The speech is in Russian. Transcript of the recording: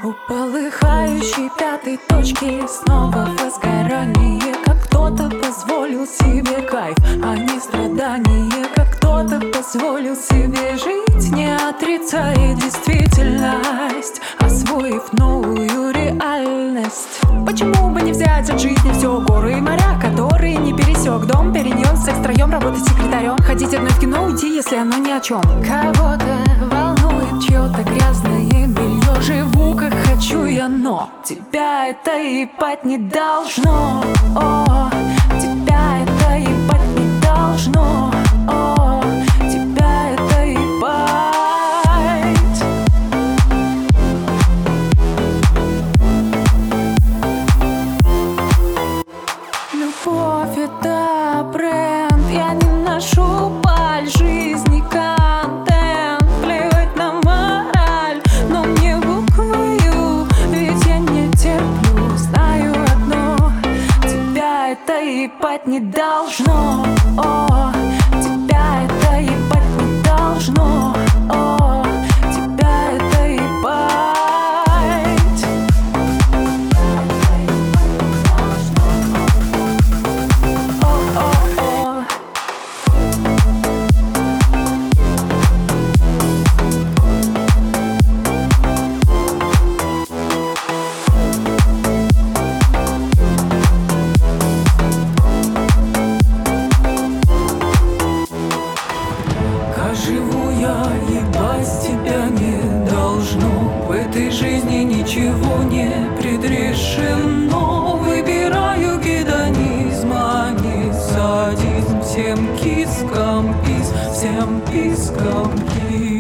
У полыхающей пятой точки снова возгорание. Как кто-то позволил себе кайф, а не страдание. Как кто-то позволил себе жить, не отрицая действительность, освоив новую реальность. Почему бы не взять от жизни все? Горы и моря, которые не пересек. Дом перенес, секс втроем, работать секретарем. Ходить одной в кино, уйти, если оно ни о чем. Кого-то волнует чье-то грязное белье. Живу как хочу я, но тебя это ебать не должно. О, тебя это ебать не должно. О, тебя это ебать. Любовь — это бренд, я не ношу баль жизни, контент. Плевать на мораль, но мне буквою, ведь я не терплю. Знаю одно, тебя это ебать не должно. О, тебя это ебать не должно. О, тебя это ебать. О-о-о. Как живу я, ебать тебя не должно. В этой жизни ничего не предрешено. Выбираю гедонизм, а не садизм. Всем кискам пис, всем пискам пис.